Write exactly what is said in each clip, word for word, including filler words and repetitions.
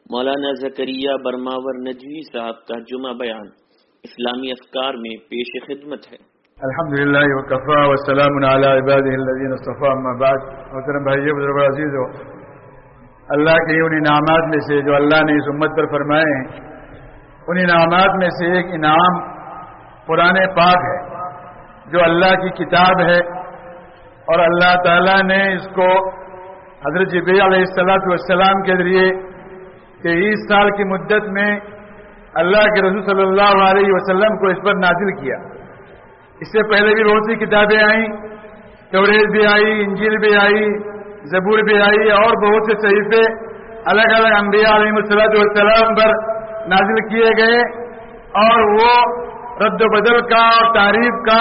مولانا زکریا برماور نجوی صاحب کا جمعہ بیان اسلامی افکار میں پیش خدمت ہے۔ الحمدللہ وکفا والسلام علی عبادہ الذین اصطفیٰ اما بعد۔ محترم بھائیو بزرگ عزیزو، اللہ کے ان انعامات میں سے جو اللہ نے اس امت پر فرمائے ہیں، ان انعامات میں سے ایک انعام قرآن پاک ہے جو اللہ کی کتاب ہے، اور اللہ تعالیٰ نے اس کو حضرت جبریل علیہ الصلوۃ والسلام کے ذریعے تیئیس سال کی مدت میں اللہ کے رسول صلی اللہ علیہ وسلم کو اس پر نازل کیا۔ اس سے پہلے بھی بہت سی کتابیں آئیں، توریت بھی آئی، انجیل بھی آئی، زبور بھی آئی، اور بہت سے صحیفے الگ الگ انبیاء علیہ الصلوۃ والسلام پر نازل کیے گئے، اور وہ رد و بدل کا اور تعریف کا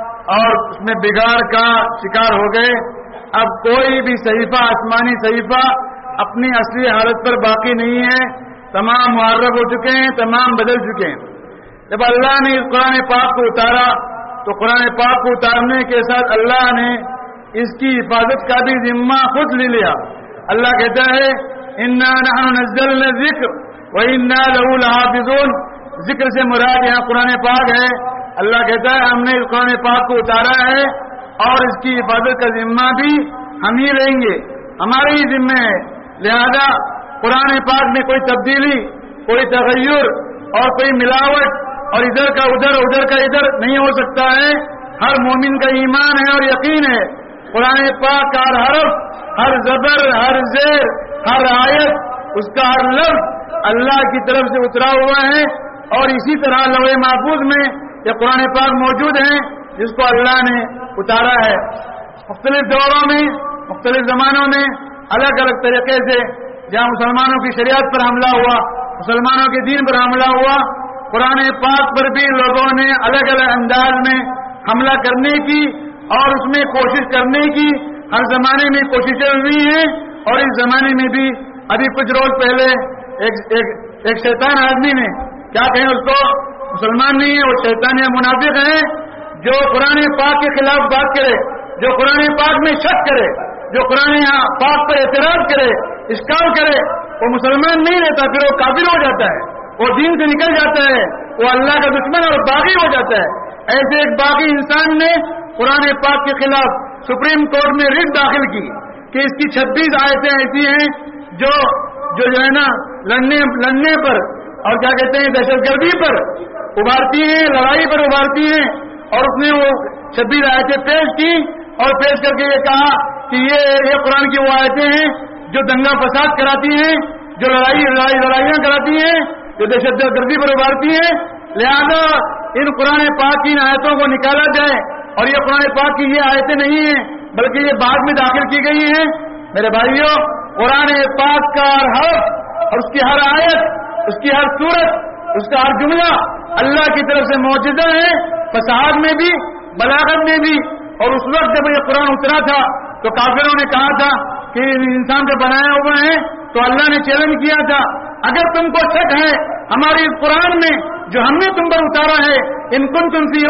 اور اس میں بگاڑ کا شکار ہو گئے۔ اب کوئی بھی صحیفہ، آسمانی صحیفہ اپنی اصلی حالت پر باقی نہیں ہے، تمام محرف ہو چکے ہیں، تمام بدل چکے ہیں۔ جب اللہ نے اس قرآن پاک کو اتارا تو قرآن پاک کو اتارنے کے ساتھ اللہ نے اس کی حفاظت کا بھی ذمہ خود لے لیا۔ اللہ کہتا ہے انا نحن نزلنا الذکر وانا له لحافظون۔ ذکر سے مراد یہاں قرآن پاک ہے۔ اللہ کہتا ہے ہم نے اس قرآن پاک کو اتارا ہے اور اس کی حفاظت کا ذمہ بھی ہم ہی لیں گے، ہمارے ہی ذمہ ہے۔ لہذا قرآن پاک میں کوئی تبدیلی، کوئی تغیر اور کوئی ملاوٹ اور ادھر کا ادھر ادھر کا ادھر نہیں ہو سکتا ہے۔ ہر مومن کا ایمان ہے اور یقین ہے قرآن پاک کا ہر حرف، ہر زبر، ہر زیر، ہر آیت، اس کا ہر لفظ اللہ کی طرف سے اترا ہوا ہے، اور اسی طرح لوح محفوظ میں یہ قرآن پاک موجود ہے جس کو اللہ نے اتارا ہے۔ مختلف دوروں میں، مختلف زمانوں میں الگ الگ طریقے سے جہاں مسلمانوں کی شریعت پر حملہ ہوا، مسلمانوں کے دین پر حملہ ہوا، قرآن پاک پر بھی لوگوں نے الگ الگ انداز میں حملہ کرنے کی اور اس میں کوشش کرنے کی ہر زمانے میں کوششیں ہوئی ہیں۔ اور اس زمانے میں بھی ابھی کچھ روز پہلے ایک ایک, ایک شیطان آدمی نے، کیا کہیں اس کو، مسلمان نہیں ہے وہ، شیطان یا منافق ہے، جو قرآن پاک کے خلاف بات کرے، جو قرآن پاک میں شک کرے، جو قرآن پاک پر اعتراض کرے، اشکال کرے، وہ مسلمان نہیں رہتا، پھر وہ کافر ہو جاتا ہے، وہ دین سے نکل جاتا ہے، وہ اللہ کا دشمن اور باغی ہو جاتا ہے۔ ایسے ایک باغی انسان نے قرآن پاک کے خلاف سپریم کورٹ میں ریٹ داخل کی کہ اس کی چھبیس آیتیں ایسی ہیں جو جو جو ہے نا لڑنے لڑنے پر اور کیا کہتے ہیں دہشت گردی پر ابھارتی ہیں، لڑائی پر ابھارتی ہیں، اور اس نے وہ چھبیس آیتیں پیش کی اور پیش کر کے یہ کہا کہ یہ یہ قرآن کی وہ آیتیں ہیں جو دنگا فساد کراتی ہیں، جو لڑائی لڑائی لڑائیاں کراتی ہیں، جو دہشت گردی پر ابھارتی ہیں۔ لہذا ان قرآن پاک کی ان آیتوں کو نکالا جائے، اور یہ قرآن پاک کی یہ آیتیں نہیں ہیں بلکہ یہ بعد میں داخل کی گئی ہیں۔ میرے بھائیوں، قرآن پاک کا ہر حرف اور اس کی ہر آیت، اس کی ہر سورت، اس کا ہر جملہ اللہ کی طرف سے معجزہ ہے، فصاحت میں بھی، بلاغت میں بھی۔ اور اس وقت جب یہ قرآن اترا تھا تو کافروں نے کہا تھا کہ انسان سے بنایا ہوا ہے، تو اللہ نے چیلنج کیا تھا اگر تم کو شک ہے ہماری اس قرآن میں جو ہم نے تم پر اتارا ہے، ان کنتم فی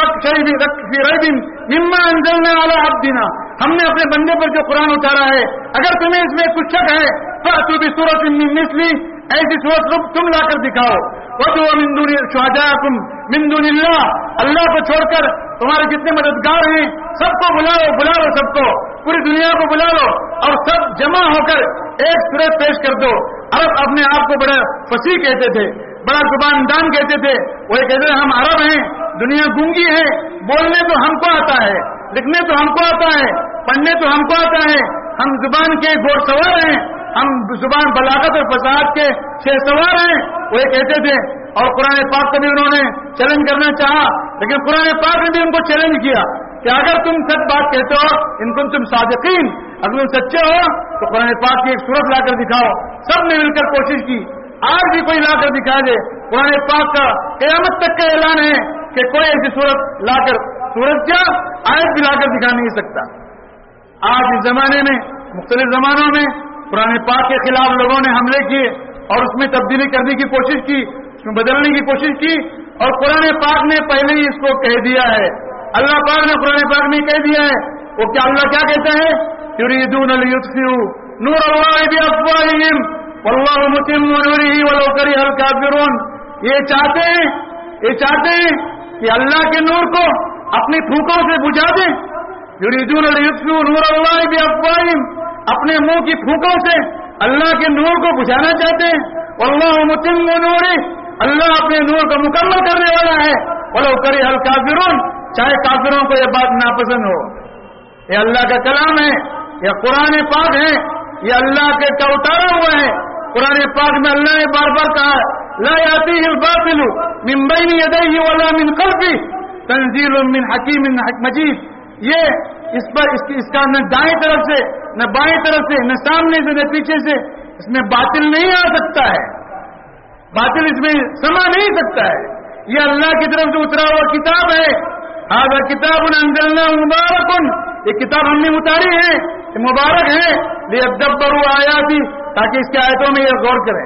ریب مما انزلنا علی عبدنا، ہم نے اپنے بندے پر جو قرآن اتارا ہے، اگر تمہیں اس میں کچھ شک ہے فأتوا بسورۃ من مثلی، ایسی سورت تم لا کر دکھاؤ، وَدُعُوا مِن دُونِ شُهَدَاءَكُم مِن دُونِ اللَّهِ، اللہ کو چھوڑ کر تمہارے جتنے مددگار ہیں سب کو بلا لو، بلا لو سب کو، پوری دنیا کو بلا لو اور سب جمع ہو کر ایک سورت پیش کر دو۔ عرب اپنے آپ کو بڑا فصیح کہتے تھے، بڑا زبان دان کہتے تھے، وہ کہتے تھے ہم عرب ہیں، دنیا گونگی ہے، بولنے تو ہم کو آتا ہے، لکھنے تو ہم کو آتا ہے، پڑھنے تو ہم کو آتا ہے، ہم زبان کے گھوڑ سوار ہیں، ہم زبان بلاغت اور فصاحت کے شیر سوار ہیں، وہ کہتے تھے۔ اور قرآن پاک کو بھی انہوں نے چیلنج کرنا چاہا، لیکن قرآن پاک نے بھی ان کو چیلنج کیا کہ اگر تم سچ بات کہتے ہو، ان کو تم صادقین، اگر تم سچے ہو تو قرآن پاک کی ایک سورت لا کر دکھاؤ۔ سب نے مل کر کوشش کی، آج بھی کوئی لا کر دکھا دے، قرآن پاک کا قیامت تک کا اعلان ہے کہ کوئی ایسی سورت لا کر، سورت کیا آیت بھی لا کر دکھا نہیں سکتا۔ آج اس زمانے میں، مختلف زمانوں میں قرآن پاک کے خلاف لوگوں نے حملے کیے اور اس میں تبدیلی کرنے کی کوشش کی، اس میں بدلنے کی کوشش کی، اور قرآن پاک نے پہلے ہی اس کو کہہ دیا ہے، اللہ پاک نے قرآن پاک میں کہہ دیا ہے، وہ کیا اللہ کیا کہتا ہے، یریدون لیطفئوا نور اللہ بافواہہم वल्लाहु मुतिम्मु नूरिही वलौ करिहल काफिरून। ये चाहते हैं ये चाहते हैं कि अल्लाह के नूर को अपनी फूकों से बुझा दें। युरीदून लियुत्फिऊ नूरल्लाहि बिअफ़वाहिहिम, अपने मुंह की फूकों से अल्लाह के नूर को बुझाना चाहते हैं। वल्लाहु मुतिम्मु नूरिही, अल्लाह अपने नूर को मुकम्मल करने वाला है। वलौ करिहल काफिरून, चाहे काफिरों को यह बात नापसंद हो। ये अल्लाह का कलाम है, यह कुरान पाक है, ये अल्लाह के का उतारा हुआ है। कुरान पाक में अल्लाह ने बार बार कहा, ला यातीहिल बातिलु मिन बैनि यदैहि वला मिन खल्फिही तंजीलुम मिन हकीमिन मजीद। ये इस पर इसकी इसका न दाएं तरफ से न बाएं तरफ से न सामने से न पीछे से इसमें बातिल नहीं आ सकता है, बातिल इसमें समा नहीं सकता है। ये अल्लाह की तरफ से उतरा हुआ किताब है। हाज़ा किताबुन अंज़लनाहु मुबारकुन, ये किताब हमने उतारी है, ये मुबारक है। लियद्दब्बरू आयाती, ताकि इसके आयतों में ये गौर करें।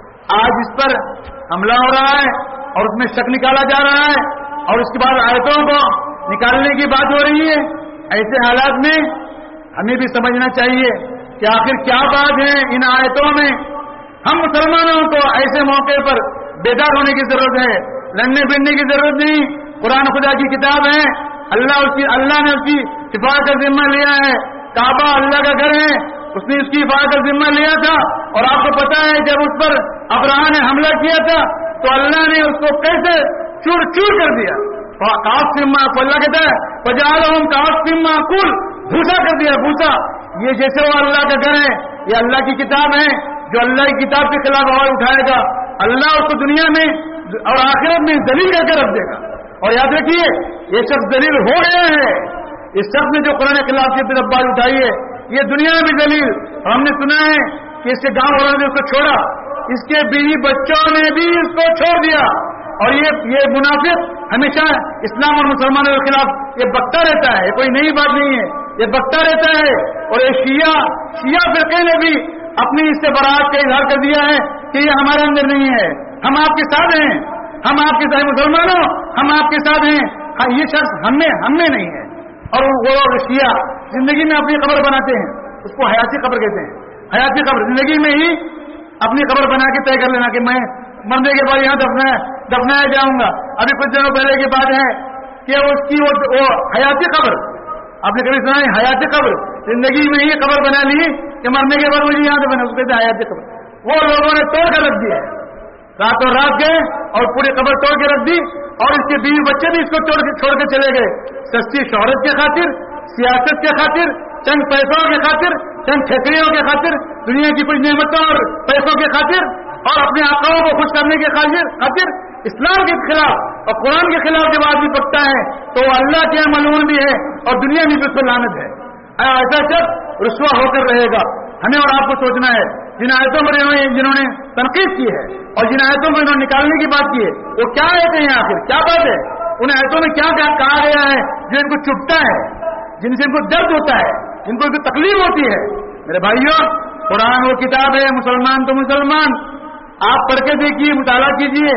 आज इस पर हमला हो रहा है और उसमें शक निकाला जा रहा है और उसके बाद आयतों को निकालने की बात हो रही है। ऐसे हालात में हमें भी समझना चाहिए कि आखिर क्या बात है इन आयतों में। हम मुसलमानों को ऐसे मौके पर बेदार होने की जरूरत है, लड़ने भिड़ने की जरूरत नहीं। कुरान खुदा की किताब है, अल्लाह उसकी अल्लाह ने उसकी हिफाजत का जिम्मा लिया है। काबा अल्लाह का घर है, उसने उसकी हिफाजत का जिम्मा लिया था। और आपको पता है जब उस पर अब्राहा ने हमला किया था तो अल्लाह ने उसको कैसे चूर चूर कर दिया। काफ सिम्मा अल्लाह कहता है पजालहुम काफ सिम्मा कुल, भूसा कर दिया भूसा। ये जैसे वो अल्लाह का घर है, ये अल्लाह की किताब है, जो अल्लाह की किताब के खिलाफ आवाज उठाएगा अल्लाह उसको दुनिया में और आखिरत में दलील करके रख देगा। और याद रखिए ये शख्स दलील हो गया है, इस शख्स ने जो कुरान के खिलाफ की तरफ आवाज उठाई है ये दुनिया में भी दलील। हमने सुना है कि इसके गांव वालों ने उसको छोड़ा, इसके बीवी बच्चों ने भी इसको छोड़ दिया। और ये ये मुनाफिक हमेशा इस्लाम और मुसलमानों के खिलाफ ये बकता रहता है, कोई नई बात नहीं है, ये बकता रहता है। और ये शिया शिया फिरके ने भी अपनी इससे बरात का इजहार कर दिया है कि ये हमारे अंदर नहीं है, हम आपके साथ हैं, हम आपके साथ मुसलमानों हम आपके साथ हैं। हाँ, ये शख्स हमें हमें नहीं है। और वो शिया जिंदगी में अपनी कब्र बनाते हैं, उसको हयाती कब्र कहते हैं। हयाती कब्र जिंदगी में ही अपनी कब्र बना के तय कर लेना कि मैं मरने के बाद यहाँ दफनाया दफनाया जाऊंगा। अभी कुछ दिनों पहले की बात है कि उसकी वो, वो हयाती कब्र, आपने कभी सुना है हयाती कब्र? जिंदगी में ही कब्र बना ली कि मरने के बाद मुझे यहाँ दफना, उसको कहते हैं हयाती कब्र। वो लोगों ने तोड़ कर रख दिया, रातों रात गए और पूरी कब्र तोड़ के रख दी। और इसके बीवी बच्चे भी इसको छोड़ के छोड़ के चले गए, सस्ती शोहरत के खातिर, सियासत के खातिर, चंद पैसों के खातिर, चंद ठेकरियों के खातिर, दुनिया की कुछ नेमतों और पैसों के खातिर, और अपने आकाओं को खुश करने के खातिर इस्लाम के खिलाफ और कुरान के खिलाफ जब आदमी पकता है तो वो अल्लाह के यहाँ मलून भी है और दुनिया में भी उस पर लानत है। ऐसा शख्स रुस्वा होकर रहेगा। हमें और आपको सोचना है जिन आयतों पर इन्होंने जिन्होंने तनकीद की है और जिन आयतों को इन्होंने निकालने की बात की है वो क्या आयतें हैं, आखिर क्या बात है, उन आयतों में क्या क्या कहा गया है जो इनको चुभता है, जिनसे इनको दर्द होता है, जिनको इनको तकलीफ होती है। मेरे भाइयों, कुरान वो किताब है, मुसलमान तो मुसलमान, आप पढ़ के देखिए, मुताला कीजिए।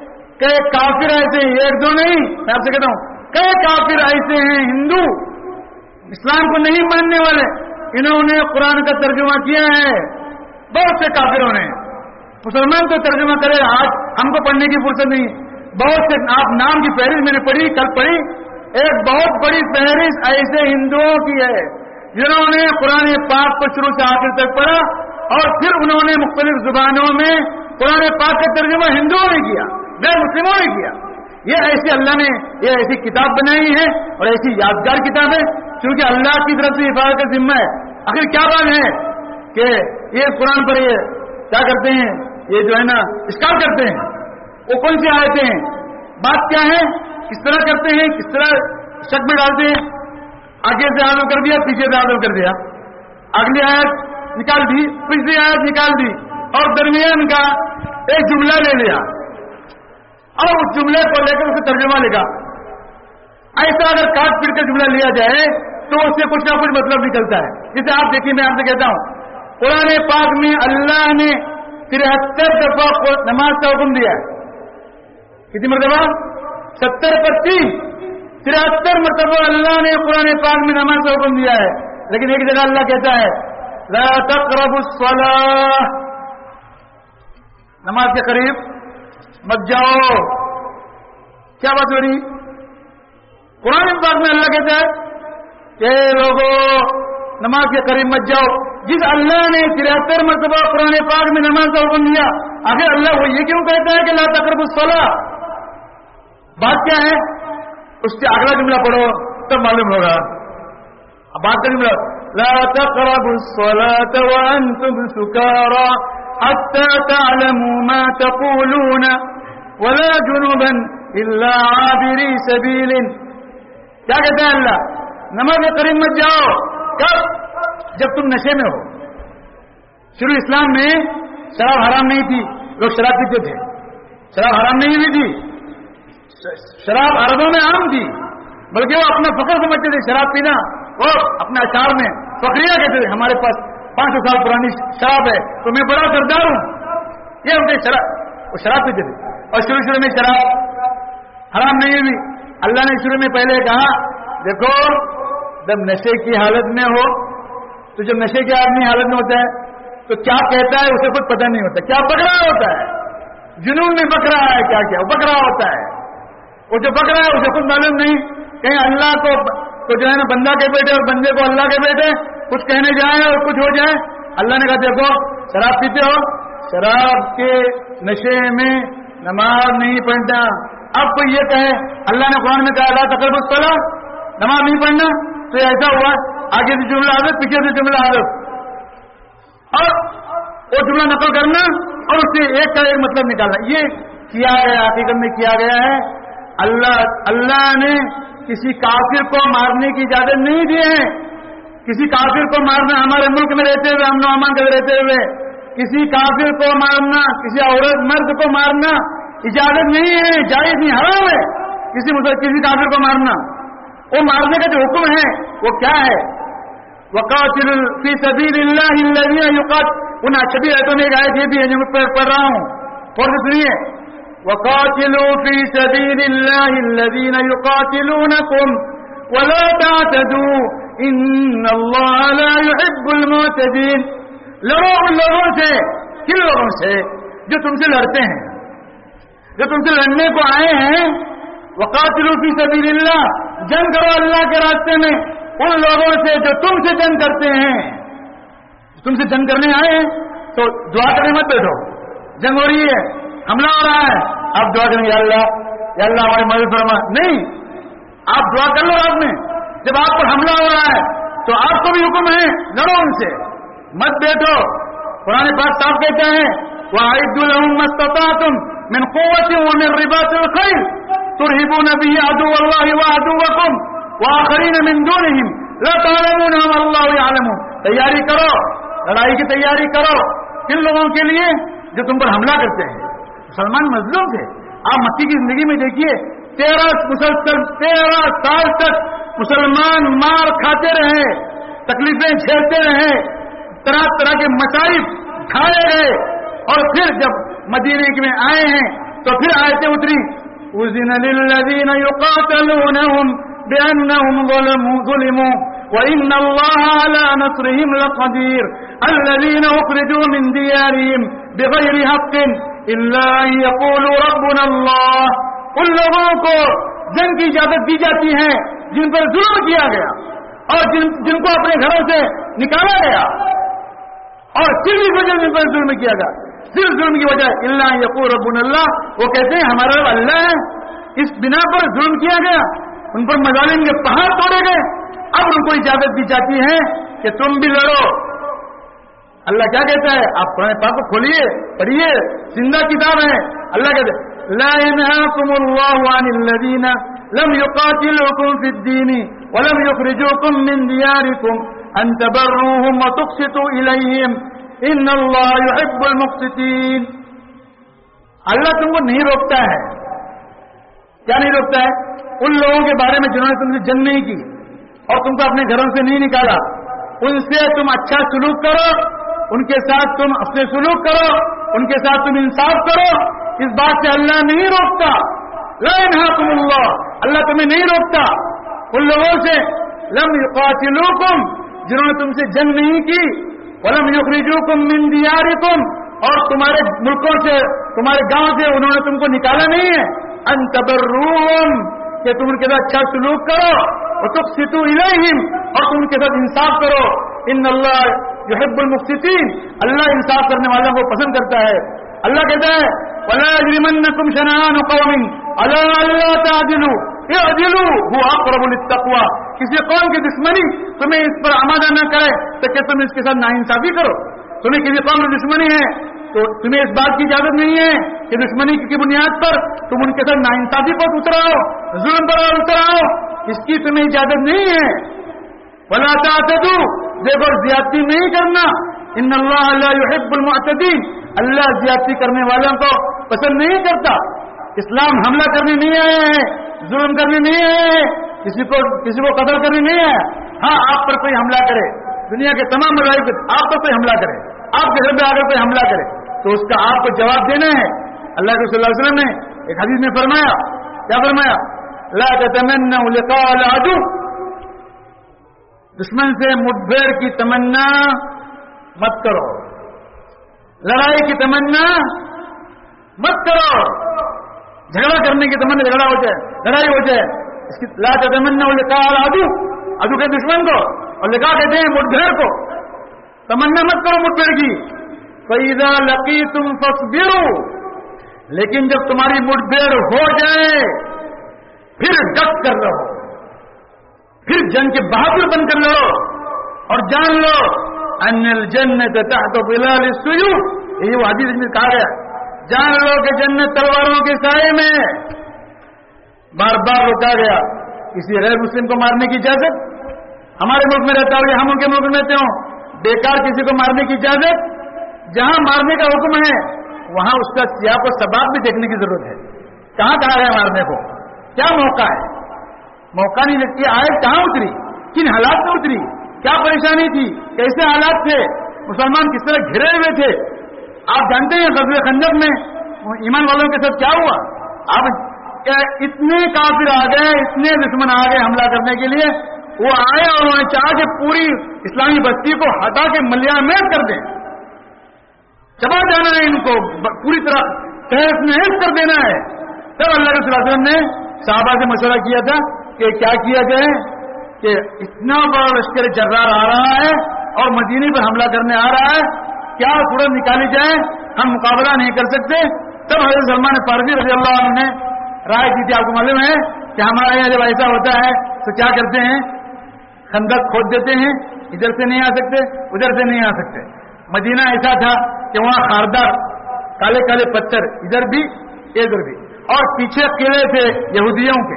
कई काफिर ऐसे हैं, एक दो नहीं, मैं आपसे कहता हूं कई काफिर ऐसे हैं, हिंदू इस्लाम को नहीं मानने वाले, इन्होंने कुरान का तर्जुमा किया है। बहुत से काफिरों ने, मुसलमान तो तर्जुमा करे, आज हमको पढ़ने की फुर्सत नहीं। बहुत से, आप नाम की फहरिस्त मैंने पढ़ी, कल पढ़ी, एक बहुत बड़ी फहरिस्त ऐसे हिंदुओं की है जिन्होंने कुरान पाक को शुरू से आखिर तक पढ़ा और फिर उन्होंने मुख्तलिफ जुबानों में कुरान पाक का तर्जुमा हिंदुओं ने किया, गैर मुस्लिमों ने किया। ये ऐसी अल्लाह ने ये ऐसी किताब बनाई है और ऐसी यादगार किताब है क्योंकि अल्लाह की तरफ से हिफाजत का जिम्मा है। आखिर क्या बात है कि ये कुरान पर ये क्या करते हैं, ये जो है ना इस्काल करते हैं, वो कौन सी आयतें हैं, बात क्या है, किस तरह करते हैं, किस तरह शक में डालते हैं। आगे से आदम कर दिया, पीछे से आदम कर दिया, अगली आयत निकाल दी, पिछली आयत निकाल दी और दरमियान का एक जुमला ले लिया और उस जुमले को लेकर उसे तर्जुमा लिखा। ऐसा अगर काट पीट कर जुमला लिया जाए तो उससे कुछ ना कुछ मतलब निकलता है। जिसे आप देखिए, मैं आपसे कहता हूं कुरान पाक में अल्लाह ने तिहत्तर दफा नमाज का हुक्म दिया है। कितनी मरतबा? सत्तर पर तीन, तिहत्तर मरतबा अल्लाह ने कुरान पाक में नमाज का हुक्म दिया है। लेकिन एक जगह अल्लाह कहता है ला तक़रबुस सलाह, نماز کے قریب مت جاؤ. کیا بات ہو رہی؟ قرآن پاک میں اللہ کہتا ہے کہ لوگوں نماز کے قریب مت جاؤ. جس اللہ نے ترہتر مرتبہ قرآن پاک میں نماز کا حکم دیا، آخر اللہ وہ یہ کیوں کہتا ہے کہ لا تقربوا الصلاۃ؟ بات کیا ہے؟ اس سے اگلا جملہ پڑھو تب معلوم ہوگا. اب بات کا جملہ لا تقربوا الصلاۃ وانتم سکارى حتى تعلموا ما تقولون ولا جنبا الا عابري سبيل. کیا کہتا ہے اللہ؟ نماز کے قریب مت جاؤ. کب؟ جب تم نشے میں ہو. شروع اسلام میں شراب حرام نہیں تھی، لوگ شراب پیتے تھے. شراب حرام نہیں ہوئی تھی، شراب عربوں میں عام تھی، بلکہ وہ اپنا فخر سمجھتے تھے. شراب پینا وہ اپنے اشعار میں فخریہ کہتے تھے، ہمارے پاس پانچ سو سال پرانی شراب ہے تو میں بڑا سردار ہوں. یہ ان کے شراب وہ شراب پیتے تھے. اور شروع شروع میں شراب حرام نہیں ہوئی. اللہ نے شروع میں پہلے کہا دیکھو جب نشے کی حالت میں ہو تو جب نشے کے آدمی حالت میں ہوتا ہے تو کیا کہتا ہے اسے کچھ پتہ نہیں ہوتا، کیا بک رہا ہوتا ہے. جنون میں بک رہا ہے، کیا کیا وہ بک رہا ہوتا ہے. وہ جو بک رہا ہے اسے کچھ معلوم نہیں. کہیں اللہ کو تو جو ہے نا بندہ کے بیٹے اور بندے کو اللہ کے بیٹے کچھ کہنے جائیں اور کچھ ہو جائے. اللہ نے کہا دیکھو شراب پیتے ہو، شراب کے نشے میں نماز نہیں پڑھنا. اب کوئی یہ کہے اللہ نے قرآن میں کہا لا تقربوا الصلاۃ، نماز نہیں پڑھنا، تو ایسا ہوا آگے سے جملہ حذف پیچھے سے جملہ حذف اور وہ جملہ نقل کرنا اور اس سے ایک کا ایک مطلب نکالنا. یہ کیا گیا حقیقت میں کیا گیا ہے. اللہ اللہ نے کسی کافر کو مارنے کی اجازت نہیں دی ہے. کسی کافر کو مارنا ہمارے ملک میں رہتے ہوئے، امن و امان کے رہتے ہوئے کسی کافر کو مارنا، کسی عورت مرد کو مارنا اجازت نہیں ہے، جائز نہیں، حرام ہے کسی کسی کافر کو مارنا. وہ مارنے کا جو حکم ہے وہ کیا ہے؟ وقاتل فی سبیل اللہ الذین یقاتلون. ان چھبی آیتوں میں ایک آیت یہ بھی ہے جو میں پڑھ رہا ہوں، اور سنیے وقاتلوا فی سبیل اللہ الذین یقاتلونکم ولا تعتدوا ان اللہ لا يحب المعتدین. لڑو ان لوگوں سے، کن لوگوں سے؟ جو تم سے لڑتے ہیں، جو تم سے لڑنے کو آئے ہیں. وقاتلوا فی سبیل اللہ، جنگ کرو اللہ کے راستے میں ان لوگوں سے جو تم سے جنگ کرتے ہیں. تم سے جنگ کرنے آئے ہیں تو دعا کرنے مت بیٹھو. جنگ ہو رہی ہے، حملہ ہو رہا ہے، آپ دعا کریں یا اللہ یا اللہ ہماری مدد فرما. نہیں، آپ دعا کر لو رات میں. جب آپ پر حملہ ہو رہا ہے تو آپ کو بھی حکم ہے لڑو ان سے، مت بیٹھو. قرآن پاک صاحب کہتے ہیں وَأَعِدُّوا لَهُم مَّا اسْتَطَعْتُم مِّن قُوَّةٍ وَمِن رِّبَاطِ الْخَيْلِ تُرْهِبُونَ بِهِ عَدُوَّ اللَّهِ وَعَدُوَّكُمْ وَآخَرِينَ مِن دُونِهِمْ لَا تَعْلَمُونَهُمْ اللَّهُ يَعْلَمُ. تیاری کرو، لڑائی کی تیاری کرو. کن لوگوں کے لیے؟ جو تم پر حملہ کرتے ہیں. مسلمان مظلوم تھے. آپ مکی کی زندگی میں دیکھیے تیرہ مسلسل تیرہ سال تک مسلمان مار کھاتے رہے، تکلیفیں جھیلتے رہے، طرح طرح کے مصائب کھائے گئے. اور پھر جب مدینے میں آئے ہیں تو پھر آیتیں اتری اذن للذین یقاتلونہم بأنہم ظلموا وإن اللہ علی نصرہم لقدیر الذین اخرجوا من دیارہم بغیر حق الا ان یقولوا ربنا اللہ. ان لوگوں کو جنگ کی اجازت دی جاتی ہے جن پر ظلم کیا گیا اور جن جن کو اپنے گھروں سے نکالا گیا اور صرف اس وجہ سے جن پر ظلم کیا گیا، صرف ظلم کی وجہ الا ان یقول ربنا اللہ. وہ کہتے ہیں ہمارا رب اللہ ہے. اس بنا پر ظلم کیا گیا، ان پر مظالم کے پہاڑ توڑے گئے. اب ان کو اجازت دی جاتی ہے کہ تم بھی لڑو. اللہ کیا کہتا ہے؟ آپ قرآن پاک کو کھولیے، پڑھیے، زندہ کتاب ہے. اللہ کہتے ہیں لا ينهاكم الله عن الذين لم يقاتلوكم في الدين ولم يخرجوكم من دياركم ان تبروهم وتقسطوا اليهم ان الله يحب المقسطين. اللہ تم کو نہیں روکتا ہے. کیا نہیں روکتا ہے؟ ان لوگوں کے بارے میں جنہوں نے تم سے جنگ نہیں کی اور تم کو اپنے گھروں سے نہیں نکالا، ان سے تم اچھا سلوک کرو، ان کے ساتھ تم اپنے سلوک کرو، ان کے ساتھ تم انصاف کرو. اس بات سے اللہ نہیں روکتا. لا ينهاكم اللہ، اللہ تمہیں نہیں روکتا ان لوگوں سے لم يقاتلوكم، جنہوں نے تم سے جنگ نہیں کی، ولم يخرجوكم من دیارکم، اور تمہارے ملکوں سے تمہارے گاؤں سے انہوں نے تم کو نکالا نہیں ہے. ان تبروہم کہ تم ان کے ساتھ اچھا سلوک کرو, وتقسطوا الیہم اور تم ان کے ساتھ انصاف کرو. ان اللہ یحب المقسطین, اللہ انصاف کرنے والوں کو پسند کرتا ہے. اللہ کہتا ہے ولا یجرمنکم شنآن قوم علی الا تعدلوا اعدلوا هو اقرب للتقوى, کسی قوم کی دشمنی تمہیں اس پر آمادہ نہ کرے تو کہ تم اس کے ساتھ ناانصافی کرو. تمہیں کسی قوم کی دشمنی ہے تو تمہیں اس بات کی اجازت نہیں ہے کہ دشمنی کی بنیاد پر تم ان کے ساتھ ناانصافی پر اتراؤ, ظلم پر اتراؤ, اس کی تمہیں اجازت نہیں ہے. ولا تعتدوا, دیکھو زیادتی نہیں کرنا. ان اللہ لا يحب المعتدین, اللہ زیادتی کرنے والوں کو پسند نہیں کرتا. اسلام حملہ کرنے نہیں آیا ہے, ظلم کرنے نہیں آیا ہے, کسی کو کسی کو قتل کرنے نہیں آیا. ہاں آپ پر کوئی حملہ کرے, دنیا کے تمام مذاہب آپ پر کوئی حملہ کرے, آپ کے گھر پہ آ کر کوئی حملہ کرے تو اس کا آپ کو جواب دینا ہے. اللہ کے صلی اللہ علیہ وسلم نے ایک حدیث میں فرمایا, کیا فرمایا؟ لا تتمنوا لقاء العدو, دشمن سے مٹبھیڑ کی تمنا مت کرو, لڑائی کی تمنا مت کرو. جھگڑا کرنے کی تمنا, جھگڑا ہو جائے, لڑائی ہو جائے, اس کی لا تتمنوا لقاء العدو, عدو کے دشمن کو, اور لقاء کہتے ہیں مٹبھیڑ کو. تمنا مت کرو مٹبھیڑ کی. فَإِذَا لَقِيتُمْ فَاصْبِرُوا, لیکن جب تمہاری مٹبھیڑ ہو جائے پھر ڈٹ کر رہو, پھر جنگ کے بہادر بن کر لڑو, اور جان لو ان الجنت تحت ظلال السیوف, یہی وہ حدیث میں کہا گیا, جان لو کہ جنت تلواروں کے سائے میں. بار بار روکا گیا. کسی غیر مسلم کو مارنے کی اجازت ہمارے ملک میں رہتا ہو یا ہم ان کے ملک میں رہتے ہوں, بیکار کسی کو مارنے کی اجازت. جہاں مارنے کا حکم ہے وہاں اس کا سیاق و سباق بھی دیکھنے کی ضرورت ہے. کہاں کہا گیا مارنے کو, کیا موقع ہے, موقع نہیں لگتی. آیت کہاں اتری, کن حالات میں اتری, کیا پریشانی تھی, کیسے حالات تھے, مسلمان کس طرح گھرے ہوئے تھے. آپ جانتے ہیں غزوہ خندق میں ایمان والوں کے ساتھ کیا ہوا. آپ اتنے کافر آ گئے, اتنے دشمن آ گئے حملہ کرنے کے لیے, وہ آئے اور انہوں نے چاہا کہ پوری اسلامی بستی کو ہٹا کے ملیا میٹ کر دیں, چبا جانا ہے ان کو, پوری طرح تہس نہس کر دینا ہے. تب اللہ کے صلی اللہ علیہ وسلم نے صحابہ سے مشورہ کیا تھا کہ کیا کیا جائے, کہ اتنا بڑا لشکر جرار آ رہا ہے اور مدینے پر حملہ کرنے آ رہا ہے, کیا صورت نکالی جائے, ہم مقابلہ نہیں کر سکتے. تب حضرت سلمان فارسی رضی اللہ عنہ نے رائے دی تھی. آپ کو معلوم ہے کہ ہمارے یہاں جب ایسا ہوتا ہے تو کیا کرتے ہیں, خندق کھود دیتے ہیں, ادھر سے نہیں آ سکتے, ادھر سے نہیں آ سکتے. مدینہ ایسا تھا کہ وہاں خاردار کالے کالے پتھر ادھر بھی ادھر بھی, اور پیچھے قلعے تھے یہودیوں کے,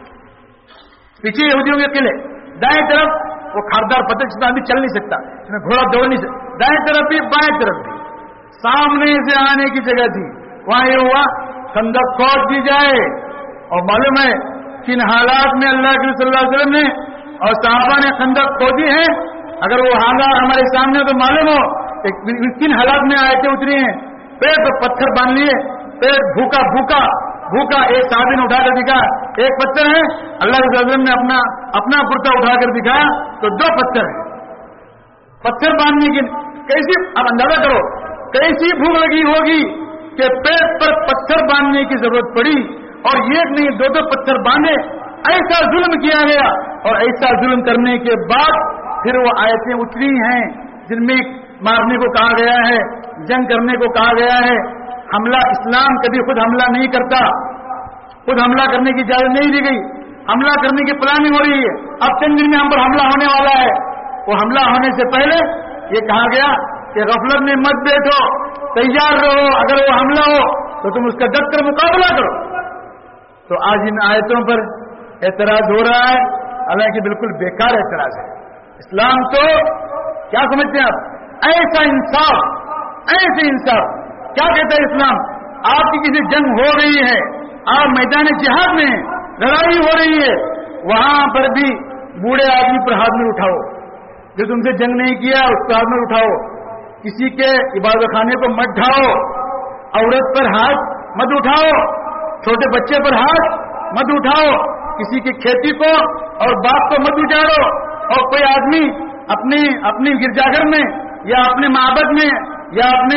پیچھے یہودیوں کے قلعے, دائیں طرف وہ خاردار پتھر جس میں بھی چل نہیں سکتا, اس میں گھوڑا دوڑ نہیں سکتا, دائیں طرف بھی بائیں طرف بھی, سامنے سے آنے کی جگہ تھی. وہاں یہ ہوا خندق کھود دی جائے. اور معلوم ہے کن حالات میں اللہ کے صلی اللہ علیہ وسلم نے اور صحابہ نے خندق کھودی ہے. اگر وہ حالات ہمارے سامنے تو معلوم ہو کن حالات میں آیتیں اتری ہیں. پیٹ تو پتھر باندھ لیے, پیٹ بھوکا بھوکا بھوکا, ایک صحابی نے اٹھا کر دکھا ایک پتھر ہے, اللہ کے وسلم نے اپنا اپنا کرتا اٹھا کر دکھایا تو دو پتھر ہیں. پتھر باندھنے کی کیسی, اب اندازہ کرو کیسی بھوک لگی ہوگی کہ پیٹ پر پتھر باندھنے کی ضرورت پڑی, اور ایک نہیں دو دو پتھر باندھے. ایسا ظلم کیا گیا, اور ایسا ظلم کرنے کے بعد پھر وہ آیتیں اتری ہیں جن میں مارنے کو کہا گیا ہے, جنگ کرنے کو کہا گیا ہے. حملہ, اسلام کبھی خود حملہ نہیں کرتا, خود حملہ کرنے کی اجازت نہیں دی گئی. حملہ کرنے کی پلاننگ ہو رہی ہے, اب چند دن میں ہم پر حملہ ہونے والا ہے. وہ حملہ ہونے سے پہلے یہ کہا گیا کہ غفلت میں مت بیٹھو, تیار رہو, اگر وہ حملہ ہو تو تم اس کا ڈٹ کر مقابلہ کرو. تو آج ان آیتوں پر اعتراض ہو رہا ہے, حالانکہ بالکل بیکار اعتراض ہے. اسلام تو کیا سمجھتے ہیں آپ, ایسا انصاف, ایسے انصاف. کیا کہتا ہے اسلام, آپ کی کسی جنگ ہو رہی ہے, آپ میدان جہاد میں ہیں, لڑائی ہو رہی ہے, وہاں پر بھی بوڑھے آدمی پر ہاتھ میں اٹھاؤ, جو تم سے جنگ نہیں کیا اس کو ہاتھ میں اٹھاؤ. کسی کے عبادت خانے کو مت ڈھاؤ, عورت پر ہاتھ مت اٹھاؤ, چھوٹے بچے پر ہاتھ مت اٹھاؤ, کسی کی کھیتی کو اور باغ کو مت اجاڑو. اور کوئی آدمی اپنی اپنی گرجا گھر میں یا اپنے معبد میں یا اپنے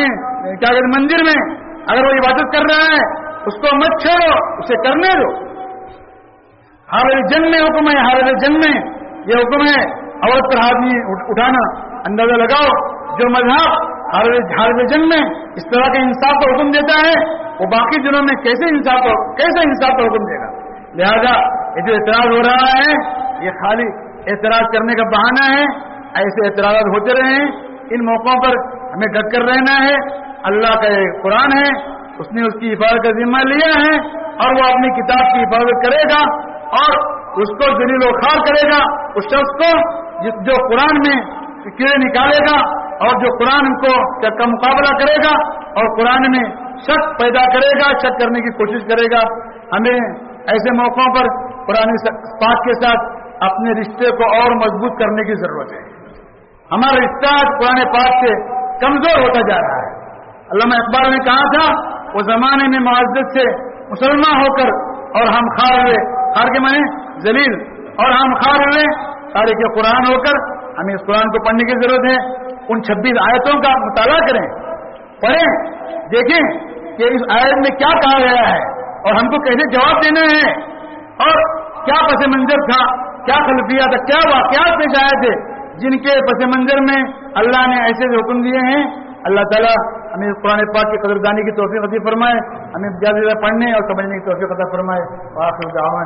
क्या कहते मंदिर में अगर वो इबादत कर रहा है उसको मत छोड़ो, उसे करने दो। हाल जंग में हुक्म है, हाल जंग में ये हुक्म है औरत पर हाथ नहीं उठाना। अंदाजा लगाओ जो मजहब हाल जंग में इस तरह के इंसाफ का हुक्म देता है वो बाकी दिनों में कैसे इंसाफ कैसे इंसाफ का हुक्म देगा। लिहाजा ये जो एतराज हो रहा है ये खाली एतराज करने का बहाना है। ऐसे एतराज होते रहे, इन मौकों पर हमें डट कर रहना है। अल्लाह का एक कुरान है, उसने उसकी हिफाजत का जिम्मा लिया है और वो अपनी किताब की हिफाजत करेगा और उसको जलील व खार करेगा उस शख्स को जो कुरान में कीड़े निकालेगा और जो कुरान को का मुकाबला करेगा और कुरान में शक पैदा करेगा, शक करने की कोशिश करेगा। हमें ऐसे मौकों पर कुरान पाक के साथ अपने रिश्ते को और मजबूत करने की जरूरत है। हमारा रिश्ता कुरान पाक से कमजोर होता जा रहा है। अल्लामा इकबाल ने कहा था वो जमाने में मुअज़्ज़ज़ से मुसलमान होकर और हम खार हुए, खार के माने जलील, और हम खार हुए तारीख कुरान होकर। हमें इस कुरान को पढ़ने की जरूरत है। उन छब्बीस आयतों का मुताला करें, पढ़ें, देखें कि इस आयत में क्या कहा गया है और हमको कैसे जवाब देना है और क्या पस मंजर था, क्या खलफिया था, क्या वाकयात पेश आए थे जिनके पस मंजर में अल्लाह ने ऐसे हुक्म दिए हैं। अल्लाह ताला हमें कुरान पाक की कदरदानी की तौफीक अता फरमाए, हमें ज्यादा ज्यादा पढ़ने और समझने की तौफीक अता फरमाए।